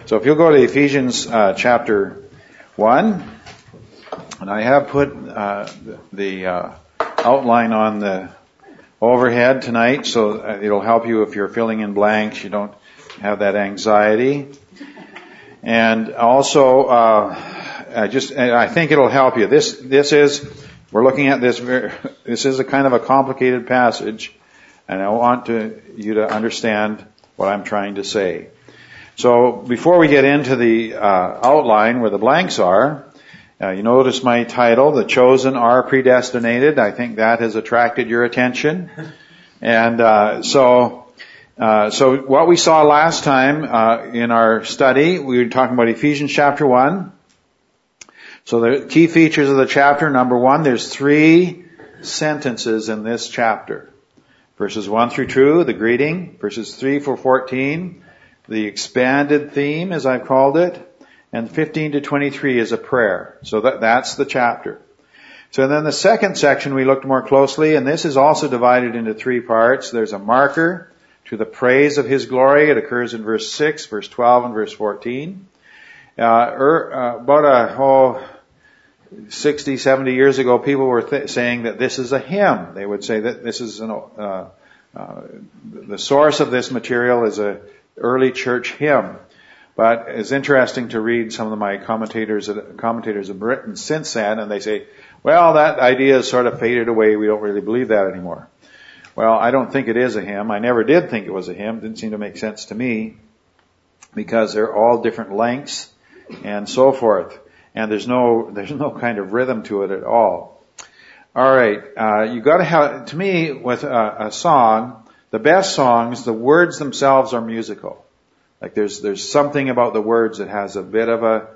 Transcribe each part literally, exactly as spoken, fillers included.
So if you'll go to Ephesians uh, chapter one, and I have put uh, the uh, outline on the overhead tonight, so it'll help you if you're filling in blanks. You don't have that anxiety. And also, uh, I just I think it'll help you. This this is we're looking at this. This is a kind of a complicated passage, and I want to, you to understand what I'm trying to say. So before we get into the uh, outline where the blanks are, uh, you notice my title, "The Chosen Are Predestinated." I think that has attracted your attention, and uh, so uh, so what we saw last time uh, in our study, we were talking about Ephesians chapter one. So the key features of the chapter: number one, there's three sentences in this chapter. Verses one through two, the greeting. Verses three through fourteen, the expanded theme, as I've called it. And fifteen to twenty-three is a prayer. So that, that's the chapter. So then the second section we looked more closely, and this is also divided into three parts. There's a marker to the praise of His glory. It occurs in verse six, verse twelve, and verse fourteen. Uh, er, uh about a, oh, sixty, seventy years ago, people were th- saying that this is a hymn. They would say that this is an, uh, uh, the source of this material is a early church hymn. But it's interesting to read some of my commentators, commentators have written since then, and they say, well, that idea has sort of faded away. We don't really believe that anymore. Well, I don't think it is a hymn. I never did think it was a hymn. It didn't seem to make sense to me because they're all different lengths and so forth. And there's no, there's no kind of rhythm to it at all. All right. Uh, you gotta have, to me, with a, a song, the best songs, the words themselves are musical. Like there's, there's something about the words that has a bit of a,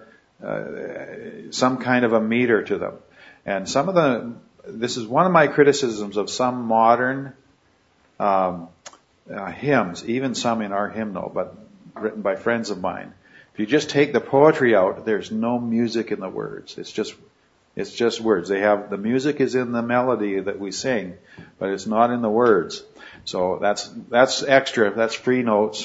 uh, some kind of a meter to them. And some of the, this is one of my criticisms of some modern, um, uh, hymns, even some in our hymnal, but written by friends of mine. If you just take the poetry out, there's no music in the words. It's just, it's just words. They have, the music is in the melody that we sing, but it's not in the words. So that's, that's extra. That's free notes.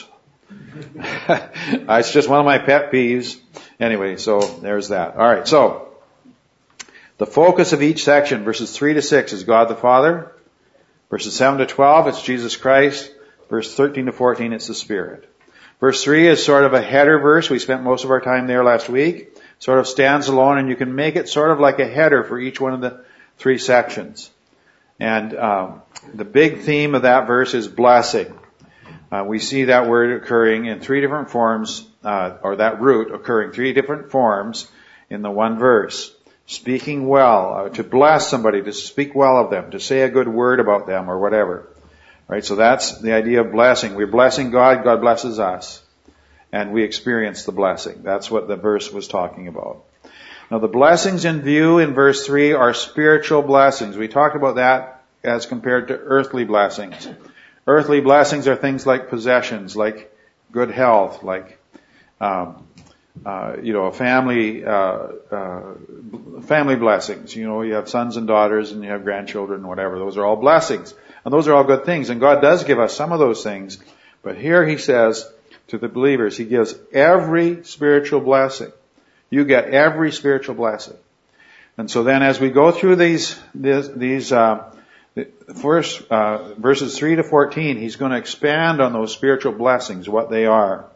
It's just one of my pet peeves. Anyway, so there's that. All right. So the focus of each section, verses three to six, is God the Father. Verses seven to twelve, it's Jesus Christ. Verse thirteen to fourteen, it's the Spirit. Verse three is sort of a header verse. We spent most of our time there last week. Sort of stands alone, and you can make it sort of like a header for each one of the three sections. And um, the big theme of that verse is blessing. Uh, we see that word occurring in three different forms, uh, or that root occurring three different forms in the one verse. Speaking well, uh, to bless somebody, to speak well of them, to say a good word about them, or whatever. Right, so that's the idea of blessing. We're blessing God, God blesses us. And we experience the blessing. That's what the verse was talking about. Now the blessings in view in verse three are spiritual blessings. We talked about that as compared to earthly blessings. Earthly blessings are things like possessions, like good health, like, um, uh, you know, family, uh, uh, family blessings. You know, you have sons and daughters and you have grandchildren and whatever. Those are all blessings. And those are all good things. And God does give us some of those things. But here He says to the believers, He gives every spiritual blessing. You get every spiritual blessing. And so then as we go through these, these, these uh, first, uh, verses three to fourteen, He's going to expand on those spiritual blessings, what they are.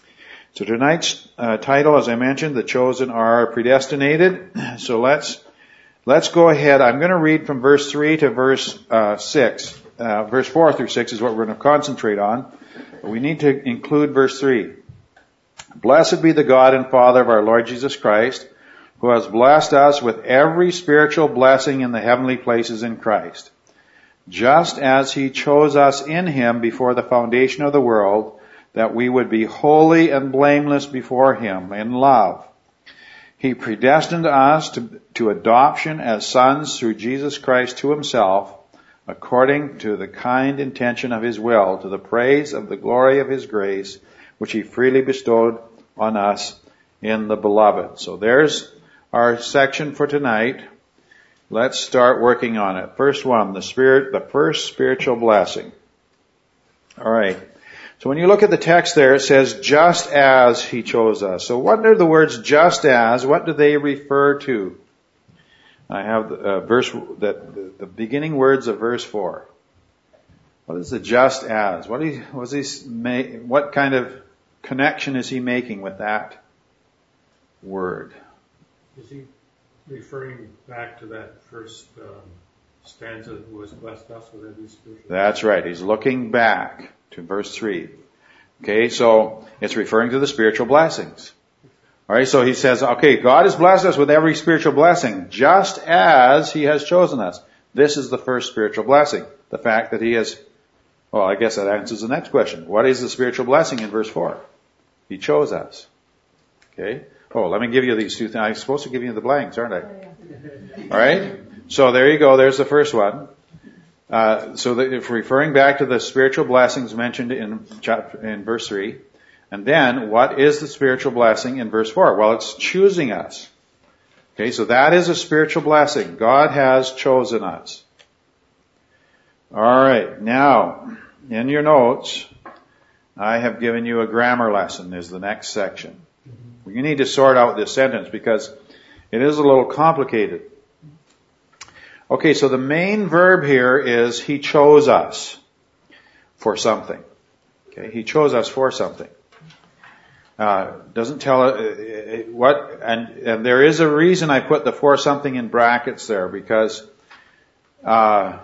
So tonight's uh, title, as I mentioned, The Chosen Are Predestinated. So let's, let's go ahead. I'm going to read from verse three to verse uh, six. Uh, verse four through six is what we're going to concentrate on. But we need to include verse three. Blessed be the God and Father of our Lord Jesus Christ, who has blessed us with every spiritual blessing in the heavenly places in Christ, just as He chose us in Him before the foundation of the world, that we would be holy and blameless before Him in love. He predestined us to, to adoption as sons through Jesus Christ to Himself, according to the kind intention of His will, to the praise of the glory of His grace, which He freely bestowed on us in the Beloved. So there's our section for tonight. Let's start working on it. First one, the spirit, the first spiritual blessing. All right. So when you look at the text there, it says, just as he chose us. So what are the words just as? What do they refer to? I have the uh, verse, that the beginning words of verse four. What is the just as? What he, was he, what kind of connection is he making with that word? Is he referring back to that first um, stanza, who has blessed us with every spiritual? That's right. He's looking back to verse three. Okay, so it's referring to the spiritual blessings. Alright, so he says, okay, God has blessed us with every spiritual blessing, just as he has chosen us. This is the first spiritual blessing. The fact that he has, well, I guess that answers the next question. What is the spiritual blessing in verse four? He chose us. Okay? Oh, let me give you these two things. I'm supposed to give you the blanks, aren't I? Alright? So there you go. There's the first one. Uh, so that if referring back to the spiritual blessings mentioned in chapter, in verse three, and then what is the spiritual blessing in verse four? Well, it's choosing us. Okay, so that is a spiritual blessing. God has chosen us. Alright, now, in your notes, I have given you a grammar lesson is the next section. You need to sort out this sentence because it is a little complicated. Okay, so the main verb here is he chose us for something. Okay, he chose us for something. Uh, doesn't tell uh, what, and, and there is a reason I put the for something in brackets there because uh,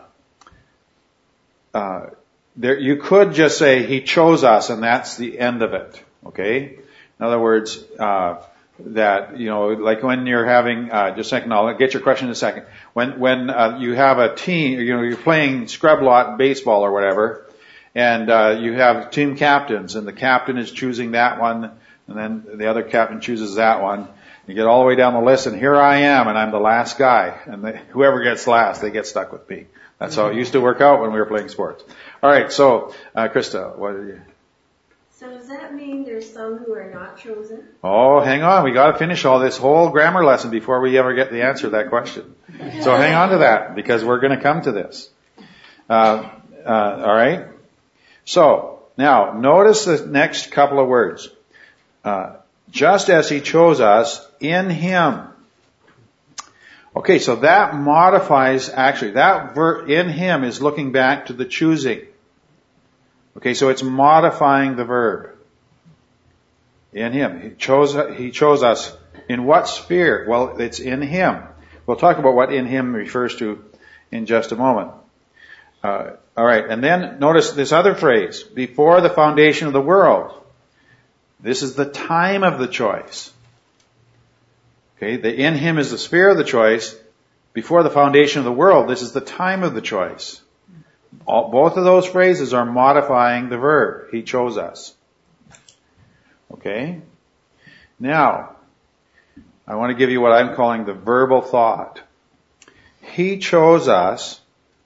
uh, there you could just say he chose us and that's the end of it. Okay, in other words, uh, that you know, like when you're having uh, just a second, I'll get your question in a second. When when uh, you have a team, you know, you're playing scrub lot baseball or whatever. And uh, you have team captains, and the captain is choosing that one, and then the other captain chooses that one. You get all the way down the list, and here I am, and I'm the last guy. And they, whoever gets last, they get stuck with me. That's how it used to work out when we were playing sports. All right, so uh, Krista, what are you? So does that mean there's some who are not chosen? Oh, hang on. We got to finish all this whole grammar lesson before we ever get the answer to that question. So hang on to that, because we're going to come to this. Uh, uh, all right. So, now, notice the next couple of words. Uh, just as he chose us in him. Okay, so that modifies, actually, that verb in him is looking back to the choosing. Okay, so it's modifying the verb. In him. He chose, he chose us. In what sphere? Well, it's in him. We'll talk about what in him refers to in just a moment. Uh, all right, and then notice this other phrase, before the foundation of the world. This is the time of the choice. Okay, the in him is the sphere of the choice. Before the foundation of the world, this is the time of the choice. All, both of those phrases are modifying the verb. He chose us. Okay? Now, I want to give you what I'm calling the verbal thought. He chose us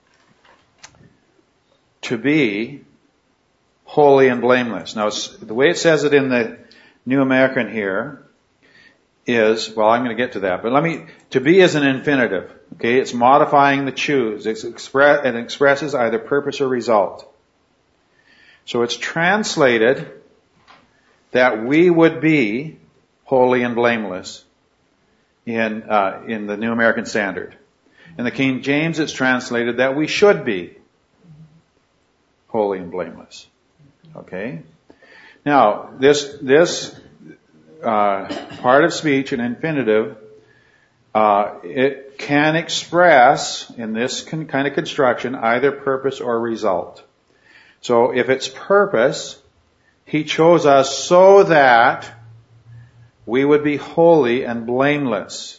to be holy and blameless. Now, the way it says it in the New American here is, well, I'm going to get to that, but let me, to be is an infinitive. Okay, it's modifying the choose. It's express, it expresses either purpose or result. So it's translated that we would be holy and blameless in, uh, in the New American Standard. In the King James, it's translated that we should be holy and blameless. Okay? Now, this, this, uh, part of speech, an infinitive, uh, it can express, in this con- kind of construction, either purpose or result. So, if it's purpose, he chose us so that we would be holy and blameless.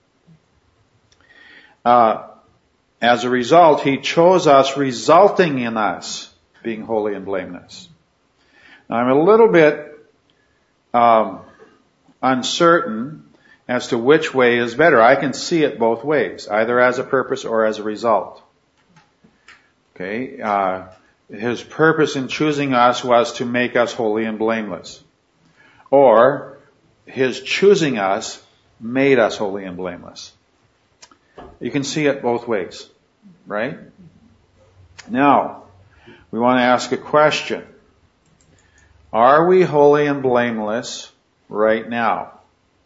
Uh, as a result, he chose us, resulting in us being holy and blameless. Now, I'm a little bit um, uncertain as to which way is better. I can see it both ways, either as a purpose or as a result. Okay, uh, his purpose in choosing us was to make us holy and blameless. Or, his choosing us made us holy and blameless. You can see it both ways, right? Now, we want to ask a question. Are we holy and blameless right now?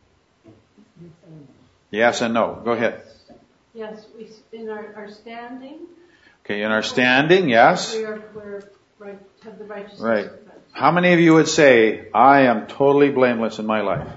Yes and no. Go ahead. Yes, we, in our, our standing. Okay, in our standing, yes. We are, we're right, have the righteousness Right. of Christ. How many of you would say, I am totally blameless in my life?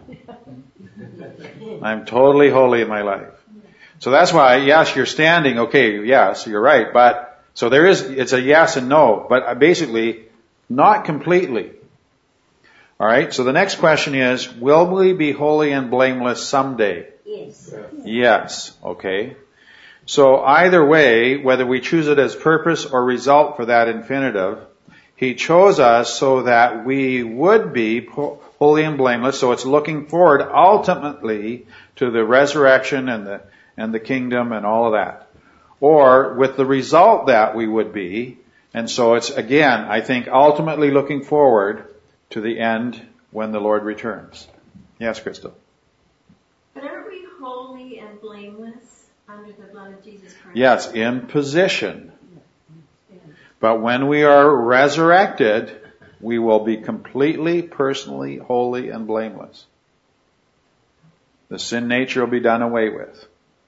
I'm totally holy in my life. So that's why, yes, you're standing, okay, yes, you're right, but, so there is, it's a yes and no, but basically, not completely. Alright, so the next question is, will we be holy and blameless someday? Yes. Yes, okay. So either way, whether we choose it as purpose or result for that infinitive, He chose us so that we would be holy and blameless. So it's looking forward ultimately to the resurrection and the and the kingdom and all of that. Or with the result that we would be. And so it's again, I think, ultimately looking forward to the end when the Lord returns. Yes, Crystal. But aren't we holy and blameless under the blood of Jesus Christ? Yes, in position. But when we are resurrected, we will be completely, personally, holy and blameless. The sin nature will be done away with.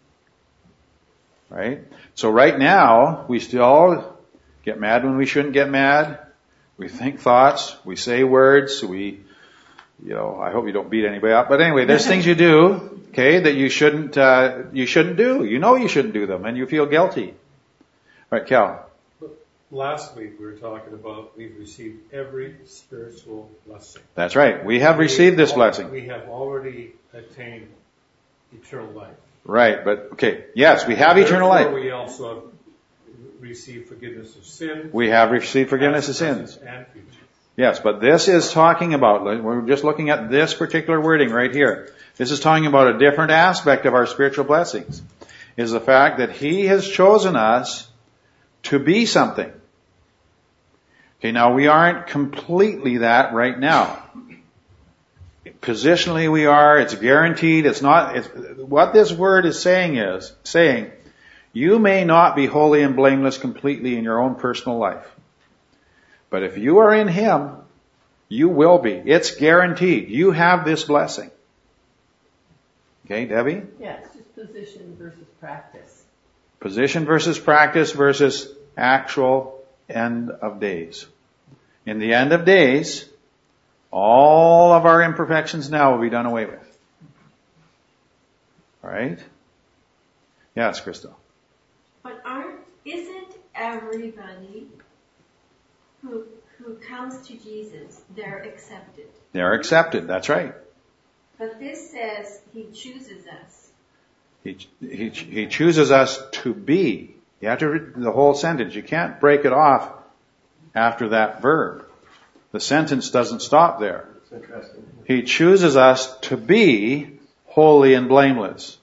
Right? So right now, we still get mad when we shouldn't get mad. We think thoughts. We say words. We, you know, I hope you don't beat anybody up. But anyway, there's things you do, okay, that you shouldn't, uh, you shouldn't do. You know you shouldn't do them and you feel guilty. All right, Cal. Last week we were talking about we've received every spiritual blessing. That's right. We have received this blessing. We have already attained eternal life. Right, but okay. Yes, we have eternal Therefore, life. we also have received forgiveness of sins. We have received forgiveness of present, sins. and future. Yes, but this is talking about, we're just looking at this particular wording right here. This is talking about a different aspect of our spiritual blessings. Is the fact that He has chosen us to be something. Okay, now we aren't completely that right now. Positionally we are, it's guaranteed, it's not, it's, what this word is saying is, saying, you may not be holy and blameless completely in your own personal life. But if you are in Him, you will be. It's guaranteed. You have this blessing. Okay, Debbie? Yeah, it's just position versus practice. Position versus practice versus actual end of days. In the end of days, all of our imperfections now will be done away with. Alright? Yes, Crystal. But aren't, isn't everybody who who comes to Jesus, they're accepted? They're accepted, that's right. But this says He chooses us. He, he, he chooses us to be. You have to read the whole sentence. You can't break it off after that verb. The sentence doesn't stop there. He chooses us to be holy and blameless.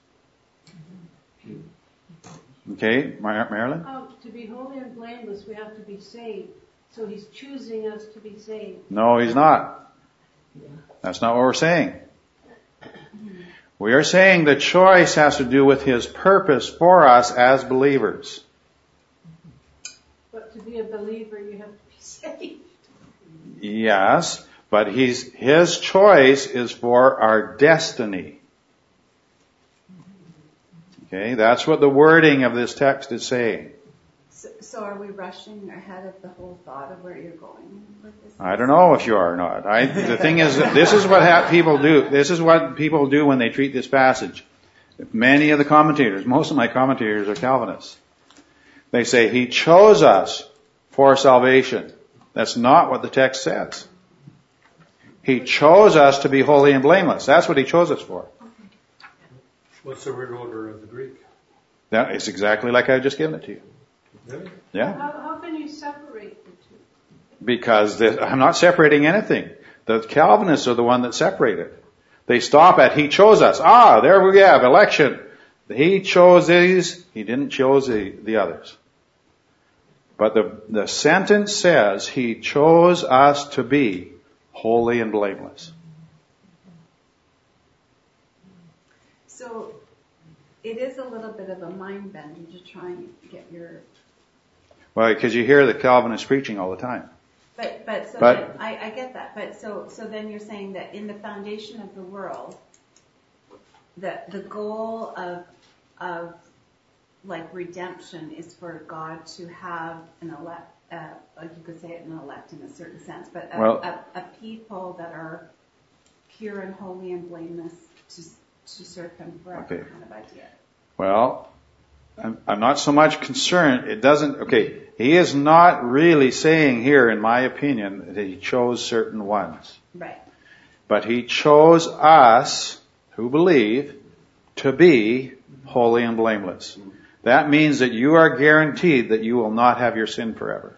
Okay, Mar- Marilyn? Oh, to be holy and blameless, we have to be saved. So He's choosing us to be saved. No, He's not. That's not what we're saying. We are saying the choice has to do with His purpose for us as believers. But to be a believer, you have to be saved. Yes, but he's, His choice is for our destiny. Okay, that's what the wording of this text is saying. So, so are we rushing ahead of the whole thought of where you're going with this? I don't know if you are or not. I, the thing is, that this is what ha- people do. This is what people do when they treat this passage. Many of the commentators, most of my commentators are Calvinists. They say, He chose us for salvation. That's not what the text says. He chose us to be holy and blameless. That's what He chose us for. What's the word order of the Greek? That is exactly like I've just given it to you. Really? Yeah. How, how can you separate the two? Because this, I'm not separating anything. The Calvinists are the one that separate it. They stop at He chose us. Ah, there we have election. He chose these. He didn't choose the, the others. But the, the sentence says He chose us to be holy and blameless. So it is a little bit of a mind bender to try and get your... Well, because you hear the Calvinists preaching all the time. But, but, so But- then, I, I get that, but so, so then you're saying that in the foundation of the world, the, the goal of, of, like, redemption is for God to have an elect, uh, like you could say it an elect in a certain sense, but a, Well- a, a people that are pure and holy and blameless to, to serve Him forever, Okay. kind of idea. Well, I'm, I'm not so much concerned. It doesn't, okay, he is not really saying here, in my opinion, that he chose certain ones. Right. But he chose us, who believe, to be holy and blameless. That means that you are guaranteed that you will not have your sin forever.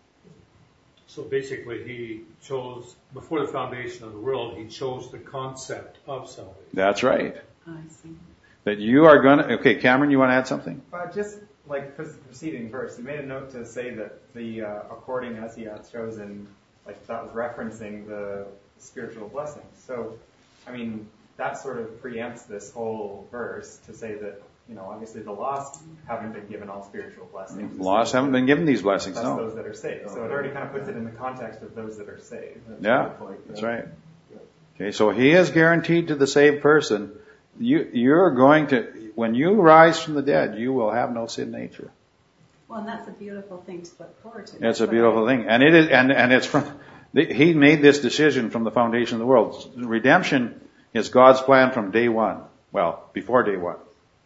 So basically, he chose, before the foundation of the world, he chose the concept of salvation. That's right. Oh, I see. That you are going to, okay, Cameron, you want to add something? Uh, just like the preceding verse, you made a note to say that the uh, according as he hath chosen, like that was referencing the spiritual blessings. So, I mean, that sort of preempts this whole verse to say that, you know, obviously the lost haven't been given all spiritual blessings. The lost haven't been given these blessings, That's no. those that are saved. So it already kind of puts it in the context of those that are saved. Yeah, that's right. Okay, so he is guaranteed to the saved person. You, you're going to, when you rise from the dead, you will have no sin nature. Well, and that's a beautiful thing to look forward to. It's That's a what beautiful I- thing. And it is, and, and it's from, he made this decision from the foundation of the world. Redemption is God's plan from day one. Well, before day one.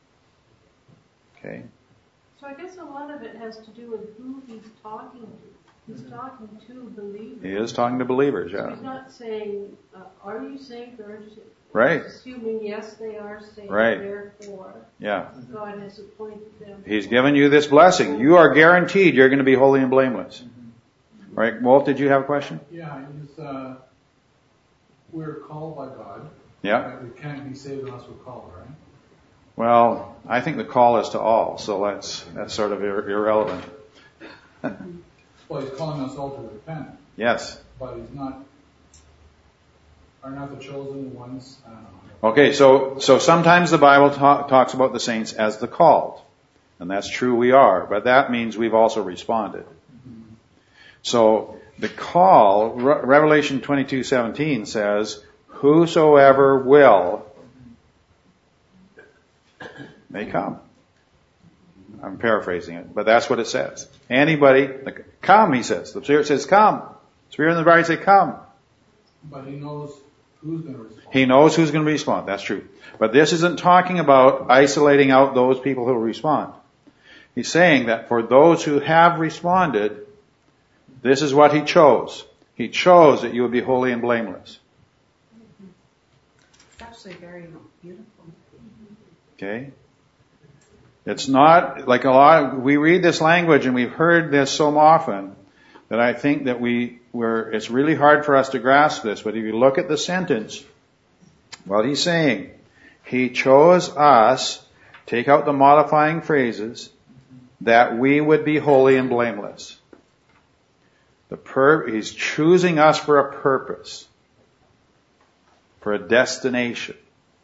Okay. So I guess a lot of it has to do with who he's talking to. He's talking to believers. He is talking to believers, So yeah. he's not saying, uh, are you saved or aren't you saved? Right. He's assuming, yes, they are saved. Right. Therefore, Yeah. God has appointed them. He's given you this blessing. You are guaranteed you're going to be holy and blameless. All right, Walt, did you have a question? Yeah, it's, uh, we're called by God. Yeah. We can't be saved unless we're called, right? Well, I think the call is to all, so that's that's sort of ir- irrelevant. Well, he's calling us all to repent, Yes. but he's not, are not the chosen ones, I don't know. Okay, so so sometimes the Bible ta- talks about the saints as the called, and that's true, we are, but that means we've also responded. So the call, Re- Revelation twenty-two seventeen says, "Whosoever will may come." I'm paraphrasing it, but that's what it says. Anybody, like, come, he says. The Spirit says, come. The Spirit and the bride say, come. But he knows who's going to respond. He knows who's going to respond. That's true. But this isn't talking about isolating out those people who will respond. He's saying that for those who have responded, this is what he chose. He chose that you would be holy and blameless. It's actually very beautiful. Okay? It's not like a lot of, we read this language and we've heard this so often that I think that we, we're, it's really hard for us to grasp this, but if you look at the sentence, what he's saying, he chose us, take out the modifying phrases, that we would be holy and blameless. The pur- he's choosing us for a purpose, for a destination.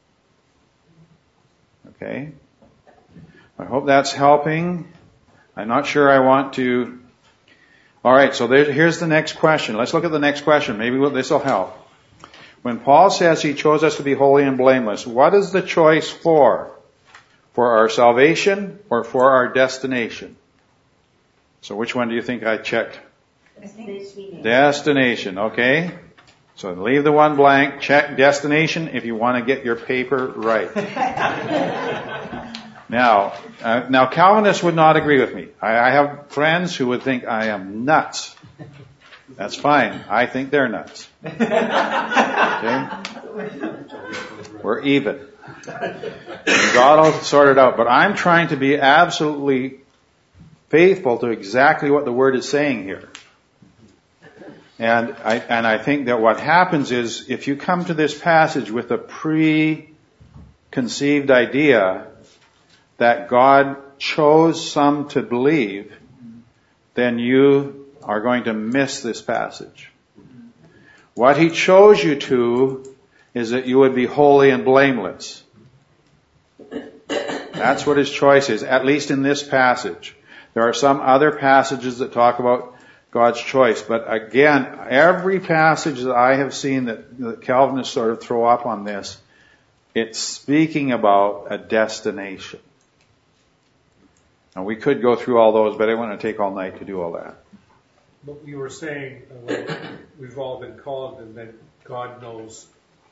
Okay? I hope that's helping. I'm not sure I want to. All right, so there, here's the next question. Let's look at the next question. Maybe this will help. When Paul says he chose us to be holy and blameless, what is the choice for? For our salvation or for our destination? So which one do you think I checked? Destination, okay. So leave the one blank, check destination if you want to get your paper right. Now, uh, now Calvinists would not agree with me. I, I have friends who would think I am nuts. That's fine. I think they're nuts. Okay? We're even. And God will sort it out. But I'm trying to be absolutely faithful to exactly what the Word is saying here. And I, and I think that what happens is if you come to this passage with a preconceived idea that God chose some to believe, then you are going to miss this passage. What he chose you to is that you would be holy and blameless. That's what his choice is, at least in this passage. There are some other passages that talk about God's choice. But again, every passage that I have seen that, that Calvinists sort of throw up on this, it's speaking about a destination. Now we could go through all those, but I want to take all night to do all that. But you were saying, uh, like, we've all been called, and then God knows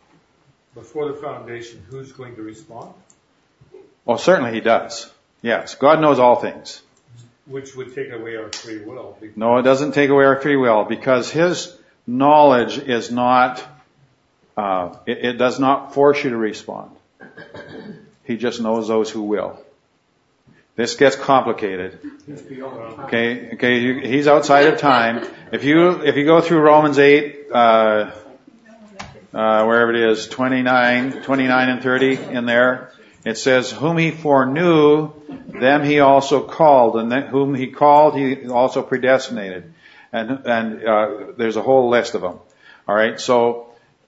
before the foundation who's going to respond? Oh, certainly He does. Yes, God knows all things. Which would take away our free will. No, it doesn't take away our free will, because His knowledge is not, uh, it, it does not force you to respond. He just knows those who will. This gets complicated. Okay, okay, you, He's outside of time. If you, if you go through Romans eight, uh, uh, wherever it is, twenty-nine, twenty-nine and thirty in there, it says, whom He foreknew, them He also called, and then whom He called, He also predestinated. And, and, uh, there's a whole list of them. Alright, so,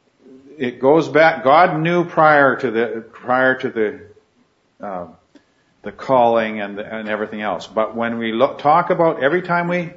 it goes back, God knew prior to the, prior to the, uh, the calling and, and everything else. But when we look, talk about, every time we,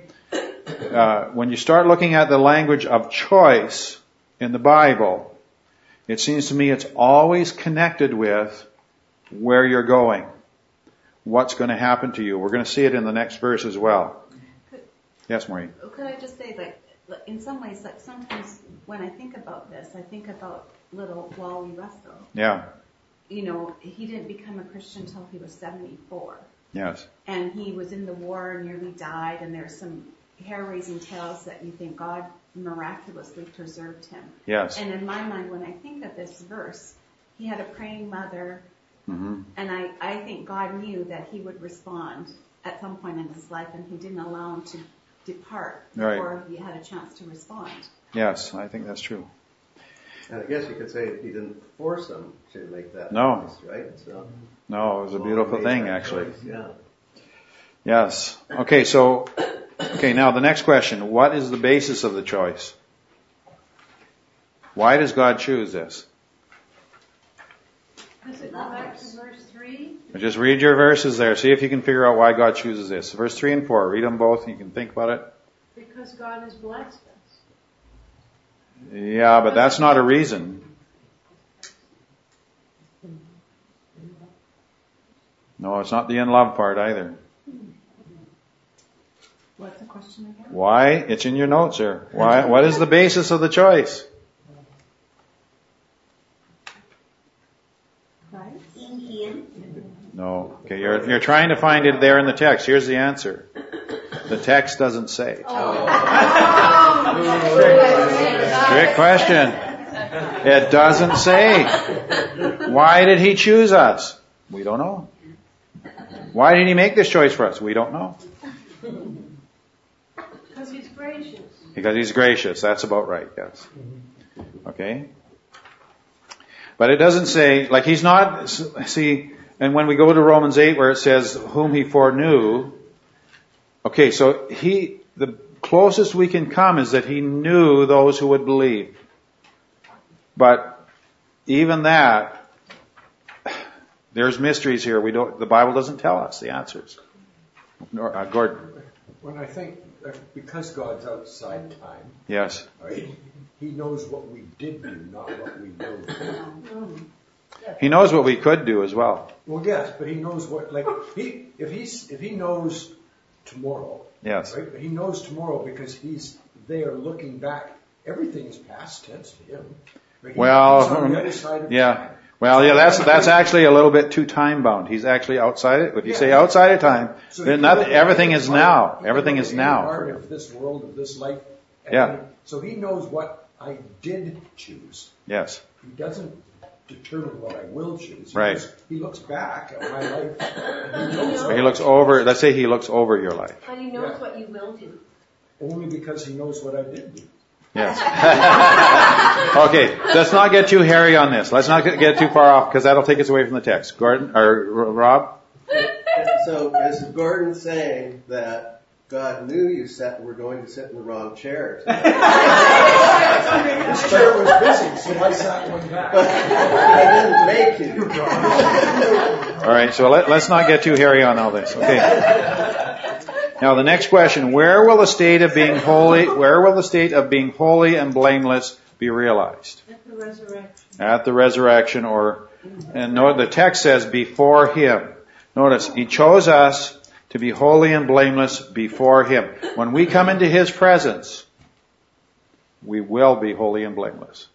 uh, when you start looking at the language of choice in the Bible, it seems to me it's always connected with where you're going. What's going to happen to you. We're going to see it in the next verse as well. Could, yes, Maureen? Could I just say, like, in some ways, like sometimes when I think about this, I think about little Wally Russell. Yeah. You know, he didn't become a Christian until he was seventy-four. Yes. And he was in the war, nearly died, and there's some hair-raising tales that you think God miraculously preserved him. Yes. And in my mind, when I think of this verse, he had a praying mother, mm-hmm. and I, I think God knew that he would respond at some point in his life, and He didn't allow him to depart right. before he had a chance to respond. Yes, I think that's true. And I guess you could say He didn't force them to make that no. choice, right? So, no, it was a beautiful thing, actually. Choice, yeah. Yes. Okay, so, okay, now the next question. What is the basis of the choice? Why does God choose this? Does it go back to verse three? Just read your verses there. See if you can figure out why God chooses this. Verse three and four. Read them both. You can think about it. Because God has blessed us. Yeah, but that's not a reason. No, it's not the in love part either. What's the question again? Why? It's in your notes here. Why? What is the basis of the choice? In Him. No. Okay, you're you're trying to find it there in the text. Here's the answer. The text doesn't say. Trick question. It doesn't say. Why did He choose us? We don't know. Why did He make this choice for us? We don't know. Because He's gracious. Because He's gracious. That's about right, yes. Okay? But it doesn't say, like He's not, see, and when we go to Romans eight where it says, whom He foreknew, okay, so He, the closest we can come is that He knew those who would believe. But even that, there's mysteries here. We don't, the Bible doesn't tell us the answers. Nor, uh, Gordon. When I think that because God's outside time, yes, right, He knows what we did do, not what we will do. He knows what we could do as well. Well, yes, but He knows what, like, he if he's if He knows tomorrow, yes, right? He knows tomorrow because He's there looking back. Everything is past tense to Him. Right? He, well, he's on the other side of yeah. time. Well, yeah, that's that's actually a little bit too time bound. He's actually outside it. If you Yeah. say outside of time, So then he nothing, can everything look is at now. part- he Everything can is look at any now. part of this world, of this life. and Yeah. he- So He knows what I did choose. Yes. He doesn't determine what I will choose. He Right. Looks, he looks back at my life. And he knows He looks over. Let's say He looks over your life. And He knows Yeah. what you will do. only because He knows what I did do. Yes. Okay, let's not get too hairy on this. Let's not get, get too far off because that'll take us away from the text. Gordon or Rob? So is Gordon saying that God knew you sat, were going to sit in the wrong chair today? This chair was busy, so I sat one back. But I didn't make you. All right, so let, let's not get too hairy on all this. Okay. Now the next question, where will the state of being holy, where will the state of being holy and blameless be realized? At the resurrection. At the resurrection, or, and note the text says before Him. Notice, He chose us to be holy and blameless before Him. When we come into His presence, we will be holy and blameless.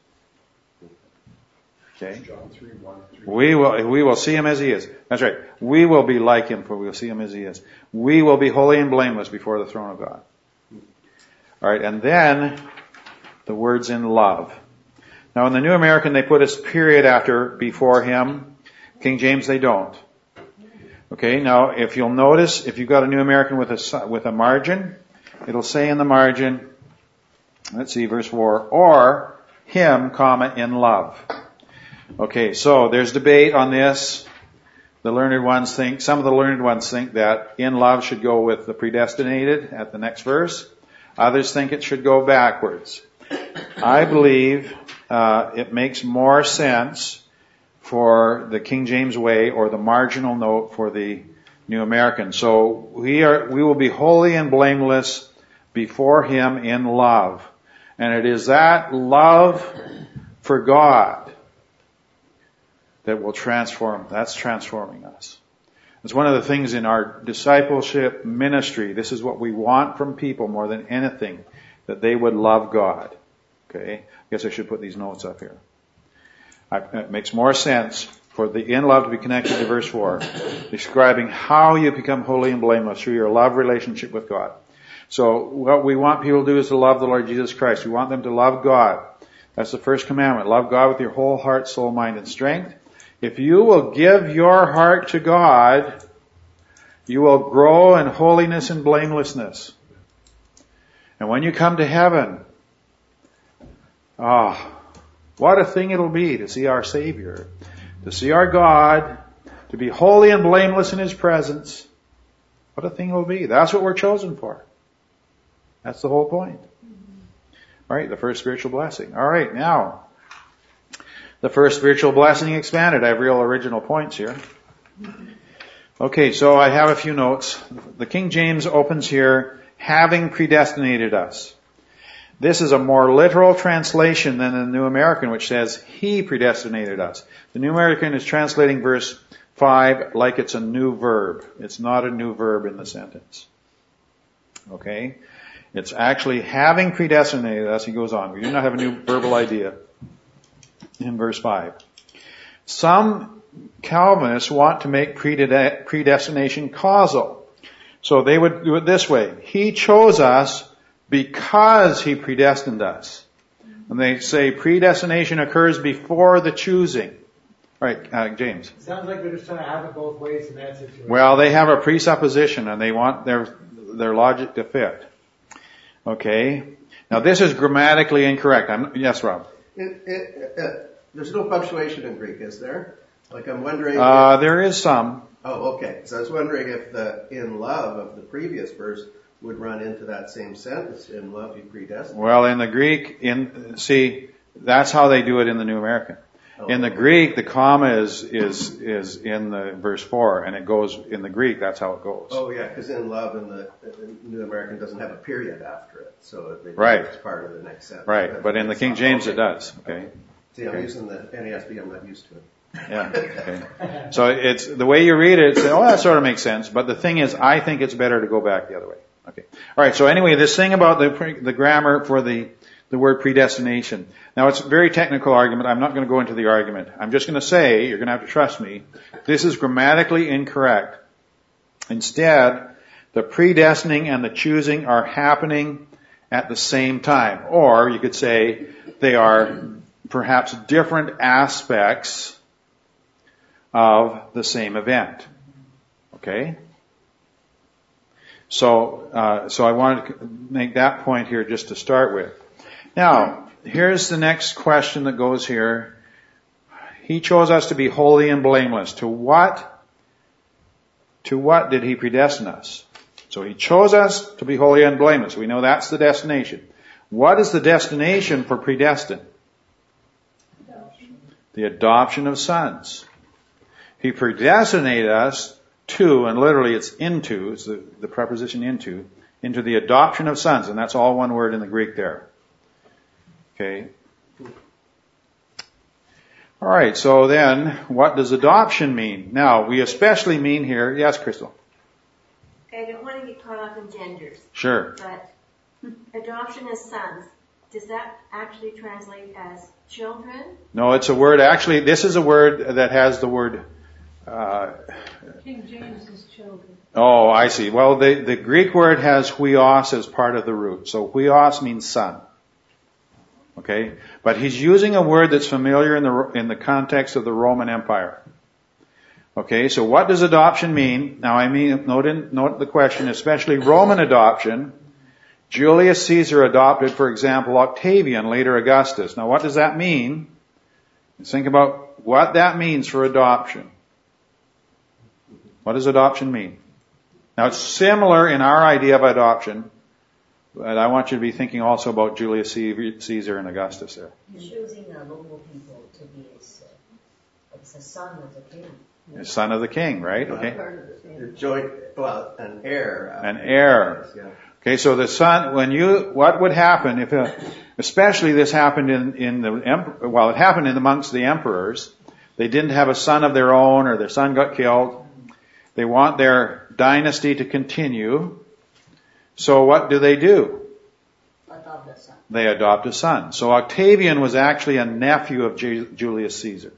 Okay? John three, one, three. We will, we will see Him as He is. That's right. We will be like Him, for we will see Him as He is. We will be holy and blameless before the throne of God. Alright, and then, the words in love. Now in the New American they put a period after before Him. King James they don't. Okay, now if you'll notice, if you've got a New American with a, with a margin, it'll say in the margin, let's see, verse four, or Him, comma, in love. Okay, so there's debate on this. The learned ones think, some of the learned ones think that in love should go with the predestinated at the next verse. Others think it should go backwards. I believe uh, it makes more sense for the King James way or the marginal note for the New American. So we are, we will be holy and blameless before Him in love. And it is that love for God that will transform, that's transforming us. It's one of the things in our discipleship ministry. This is what we want from people more than anything, that they would love God. Okay? I guess I should put these notes up here. I, it makes more sense for the in love to be connected to verse four, describing how you become holy and blameless through your love relationship with God. So what we want people to do is to love the Lord Jesus Christ. We want them to love God. That's the first commandment. Love God with your whole heart, soul, mind, and strength. If you will give your heart to God, you will grow in holiness and blamelessness. And when you come to heaven, ah, oh, what a thing it'll be to see our Savior, to see our God, to be holy and blameless in His presence. What a thing it'll be. That's what we're chosen for. That's the whole point. All right, the first spiritual blessing. All right, now, the first spiritual blessing expanded. I have real original points here. Okay, so I have a few notes. The King James opens here, having predestinated us. This is a more literal translation than the New American, which says, He predestinated us. The New American is translating verse five like it's a new verb. It's not a new verb in the sentence. Okay? It's actually having predestinated us. He goes on. We do not have a new verbal idea in verse five. Some Calvinists want to make predestination causal. So they would do it this way. He chose us because He predestined us. And they say predestination occurs before the choosing. Right, uh, James. It sounds like they're just trying to have it both ways in that situation. Well, they have a presupposition and they want their their logic to fit. Okay. Now this is grammatically incorrect. I'm, yes, Rob. It, it, it, there's no punctuation in Greek, is there? Like I'm wondering. Uh, if, there is some. Oh, okay. So I was wondering if the in love of the previous verse would run into that same sentence, in love you predestined. Well, in the Greek, in see, that's how they do it in the New American. Oh. In the Greek, the comma is is is in the verse four, and it goes in the Greek. That's how it goes. Oh yeah, because in love in the, the New American doesn't have a period after it, so it, right. It's part of the next sentence. Right, but, but in the King James okay. it does. Okay. See, I'm okay. using the N A S B. I'm not used to it. Yeah. Okay. So it's the way you read it. It's, oh, that sort of makes sense. But the thing is, I think it's better to go back the other way. Okay. All right. So anyway, this thing about the the grammar for the the word predestination. Now it's a very technical argument. I'm not going to go into the argument. I'm just going to say, you're going to have to trust me, this is grammatically incorrect. Instead, the predestining and the choosing are happening at the same time. Or you could say they are perhaps different aspects of the same event. Okay? So, uh, so I wanted to make that point here just to start with. Now, here's the next question that goes here. He chose us to be holy and blameless. To what? To what did He predestine us? So He chose us to be holy and blameless. We know that's the destination. What is the destination for predestined? Adoption. The adoption of sons. He predestinated us to, and literally it's into, it's the, the preposition into, into the adoption of sons, and that's all one word in the Greek there. Okay. All right, so then, what does adoption mean? Now, we especially mean here, yes, Crystal? I don't want to get caught up in genders. Sure. But adoption as sons, does that actually translate as children? No, it's a word, actually, this is a word that has the word, uh, King James is children. Oh, I see. Well, the, the Greek word has huios as part of the root. So huios means son. Okay? But he's using a word that's familiar in the, in the context of the Roman Empire. Okay, so what does adoption mean? Now I mean, note, in, note the question, especially Roman adoption. Julius Caesar adopted, for example, Octavian, later Augustus. Now what does that mean? Think about what that means for adoption. What does adoption mean? Now it's similar in our idea of adoption, but I want you to be thinking also about Julius Caesar and Augustus there. Choosing a local people to be his, uh, it's a son of the king. The son of the king, right? Okay. Joint, well, an heir. An heir. Yeah. Okay, so the son, when you, what would happen if, a, especially this happened in, in the, well, it happened in amongst the emperors. They didn't have a son of their own, or their son got killed. They want their dynasty to continue. So what do they do? Adopt a son. They adopt a son. So Octavian was actually a nephew of J- Julius Caesar.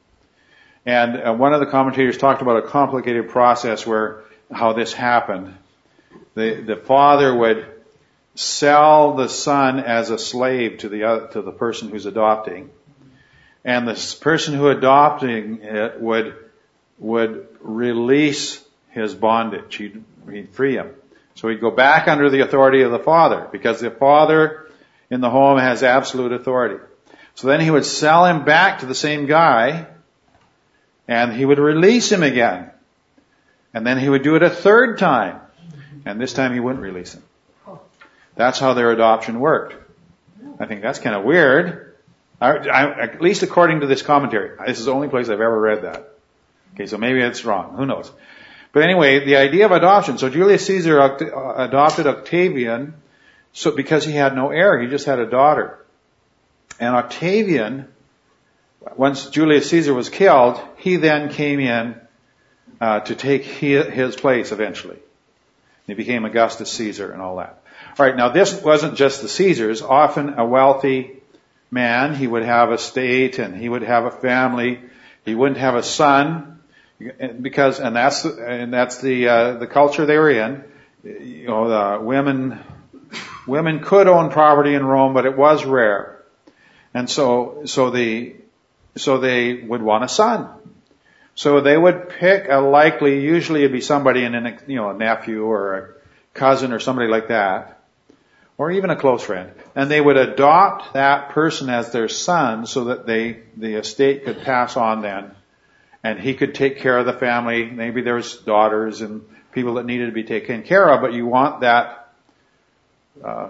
And uh, one of the commentators talked about a complicated process where, how this happened. The, the father would sell the son as a slave to the, uh, to the person who's adopting. And the person who adopting it would, would release his bondage. He'd, he'd free him. So he'd go back under the authority of the father, because the father in the home has absolute authority. So then he would sell him back to the same guy, and he would release him again. And then he would do it a third time. And this time he wouldn't release him. That's how their adoption worked. I think that's kind of weird. I, I, at least according to this commentary. This is the only place I've ever read that. Okay, so maybe it's wrong. Who knows? But anyway, the idea of adoption. So Julius Caesar adopted Octavian so because he had no heir. He just had a daughter. And Octavian, once Julius Caesar was killed, he then came in uh, to take his place eventually. He became Augustus Caesar and all that. All right, now this wasn't just the Caesars. Often a wealthy man, he would have a estate and he would have a family. He wouldn't have a son because, and that's and that's the uh, the culture they were in. You know, the women women could own property in Rome, but it was rare, and so so the so they would want a son. So they would pick a likely, usually it'd be somebody in an, you know, a nephew or a cousin or somebody like that, or even a close friend, and they would adopt that person as their son so that they, the estate could pass on then, and he could take care of the family. Maybe there's daughters and people that needed to be taken care of, but you want that, uh,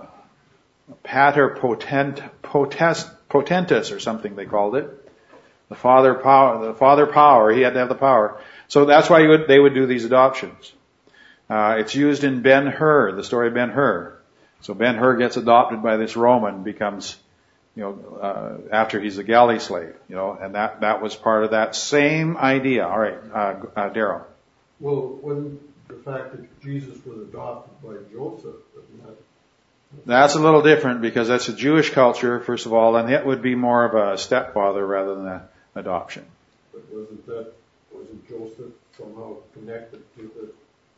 pater potent, potest, potentus or something they called it. The father power, the father power, he had to have the power. So that's why you would, they would do these adoptions. Uh, it's used in Ben-Hur, the story of Ben-Hur. So Ben-Hur gets adopted by this Roman, becomes, you know, uh, after he's a galley slave, you know, and that, that was part of that same idea. All right, uh, uh, Darryl. Well, wasn't the fact that Jesus was adopted by Joseph, isn't that? That's a little different because that's a Jewish culture, first of all, and it would be more of a stepfather rather than a adoption. But wasn't that, wasn't Joseph somehow connected to the...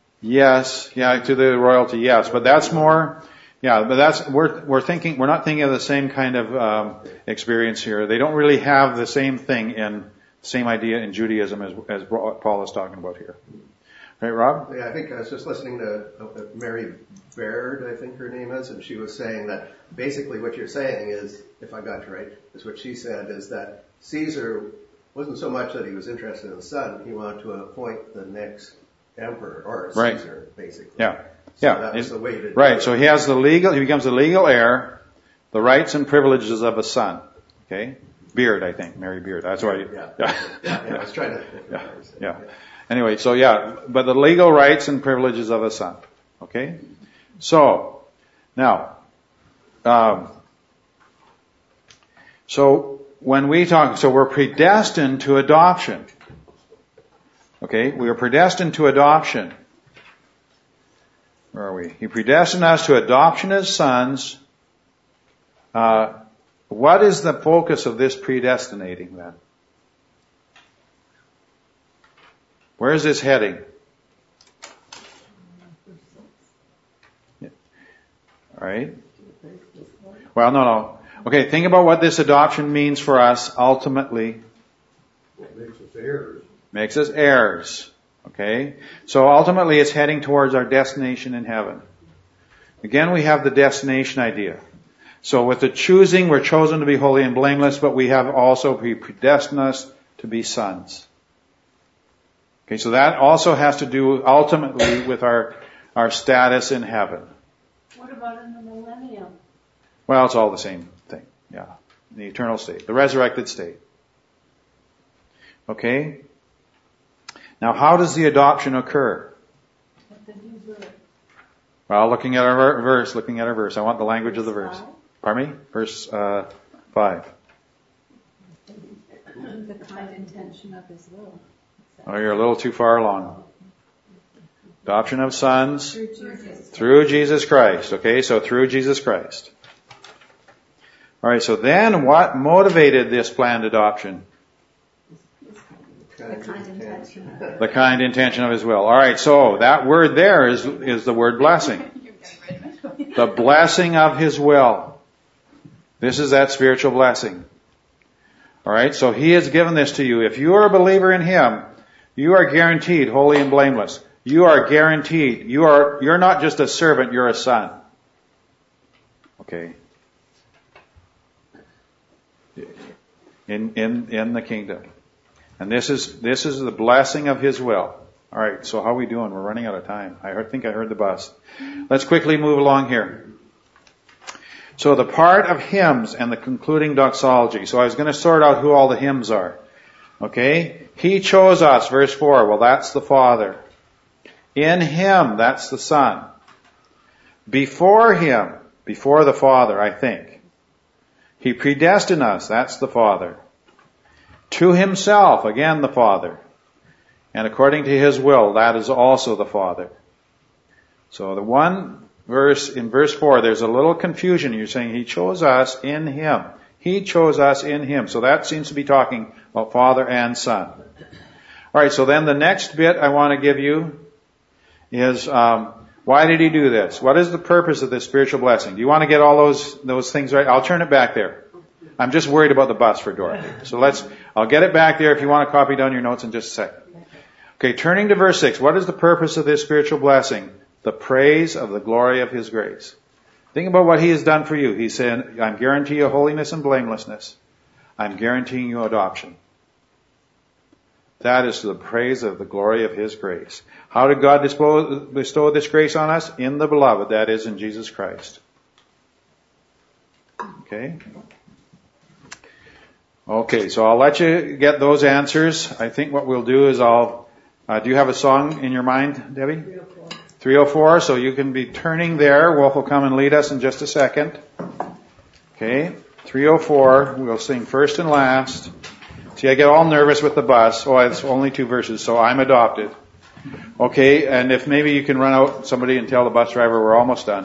Yes, yeah, to the royalty, yes, but that's more, yeah, but that's, we're, we're thinking, we're not thinking of the same kind of, um, experience here. They don't really have the same thing in, same idea in Judaism as, as Paul is talking about here. Right, Rob? Yeah, I think I was just listening to uh, Mary Baird, I think her name is, and she was saying that basically what you're saying is, if I got you right, is what she said is that Caesar wasn't so much that he was interested in the son, he wanted to appoint the next emperor, or right. Caesar, basically. Yeah. So yeah. that was the way to right. do it. So he has the legal, he becomes the legal heir, the rights and privileges of a son. Okay? Beard, I think. Mary Beard. That's why. Yeah. Yeah. yeah. yeah. I was trying to. Yeah. Yeah. Anyway, so yeah, but the legal rights and privileges of a son. Okay? So, now, um, so when we talk, so we're predestined to adoption. Okay? We are predestined to adoption. Where are we? He predestined us to adoption as sons. Uh, what is the focus of this predestinating then? Where is this heading? Yeah. All right. Well, no, no. Okay, think about what this adoption means for us ultimately. It makes us heirs. Makes us heirs. Okay? So ultimately it's heading towards our destination in heaven. Again, we have the destination idea. So with the choosing, we're chosen to be holy and blameless, but we have also predestined us to be sons. Okay, so that also has to do ultimately with our, our status in heaven. What about in the millennium? Well, it's all the same thing. Yeah. The eternal state. The resurrected state. Okay? Now, how does the adoption occur? Well, looking at our verse, looking at our verse. I want the language of the verse. Pardon me? Verse uh, five. The kind intention of his will. Oh, you're a little too far along. Adoption of sons Through Jesus. through Jesus Christ. Okay, so through Jesus Christ. All right, so then what motivated this planned adoption? The kind intention. The kind intention of his will. All right, so that word there is is the word blessing. The blessing of his will. This is that spiritual blessing. All right, so he has given this to you. If you are a believer in him, you are guaranteed holy and blameless. You are guaranteed. You are you're not just a servant, you're a son. Okay. In in in the kingdom. And this is this is the blessing of his will. All right, so how are we doing? We're running out of time. I heard, think I heard the bus. Let's quickly move along here. So the part of hymns and the concluding doxology. So I was going to sort out who all the hymns are. Okay? He chose us, verse four. Well, that's the Father. In him, that's the Son. Before him, before the Father, I think. He predestined us, that's the Father. To himself, again the Father. And according to his will, that is also the Father. So the one verse, in verse four, there's a little confusion. You're saying he chose us in him. He chose us in him. So that seems to be talking about Father and Son. Alright, so then the next bit I want to give you is, um, why did he do this? What is the purpose of this spiritual blessing? Do you want to get all those, those things right? I'll turn it back there. I'm just worried about the bus for Dorothy. So let's, I'll get it back there if you want to copy down your notes in just a second. Okay, turning to verse six. What is the purpose of this spiritual blessing? The praise of the glory of his grace. Think about what he has done for you. He's saying, I'm guaranteeing you holiness and blamelessness. I'm guaranteeing you adoption. That is the praise of the glory of his grace. How did God bestow, bestow this grace on us? In the beloved, that is in Jesus Christ. Okay? Okay, so I'll let you get those answers. I think what we'll do is I'll, uh, do you have a song in your mind, Debbie? three oh four. three oh four, so you can be turning there. Wolf will come and lead us in just a second. Okay, three oh four, we'll sing first and last. See, I get all nervous with the bus. Oh, it's only two verses, so I'm adopted. Okay, and if maybe you can run out somebody and tell the bus driver we're almost done.